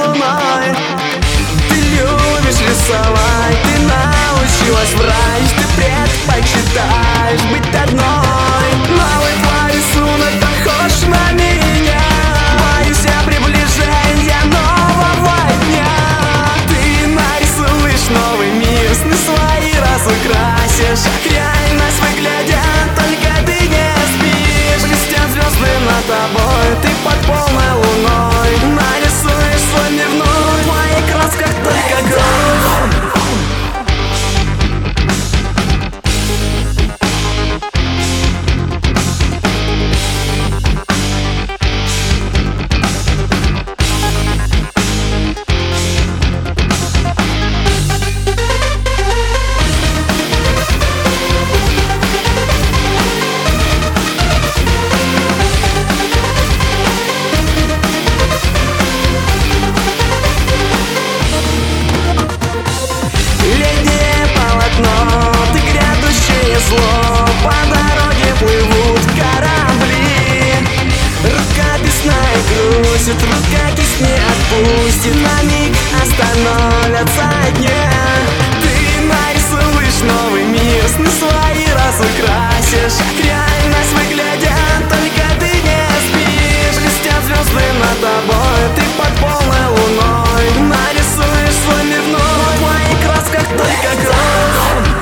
луной. Ты любишь рисовать, ты научилась врать, ты предпочитаешь быть одной. Новый твой рисунок похож на меня, боюсь я приближения нового дня. Ты нарисуешь новый мир, сны свои разукрасишь, как реальность выглядят, только ты не спишь. Блестят звезды над тобой, ты под полной луной. Нарисуешь свой мир вновь, в твоих красках только кровь. По дороге плывут корабли, рука бесная грузит, рука кисть не отпустит, на миг остановятся дня. Ты нарисуешь новый мир, сны свои разукрасишь, как реальность выглядят, только ты не спишь. Блестят звезды над тобой, ты под полной луной. Нарисуешь свой мир вновь, в твоих красках только кровь.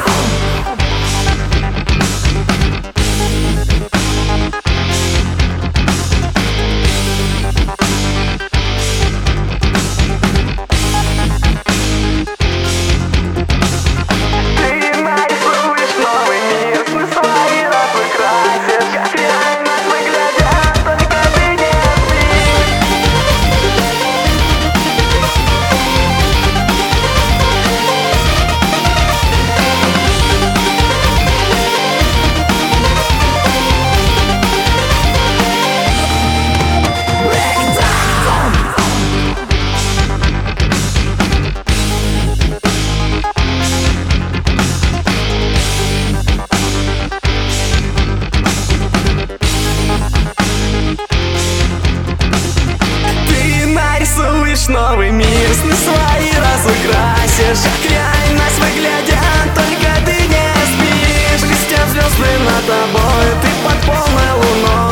Новый мир, сны свои разукрасишь, как реальность выглядят, только ты не спишь. Блестят звезды над тобой, ты под полной луной.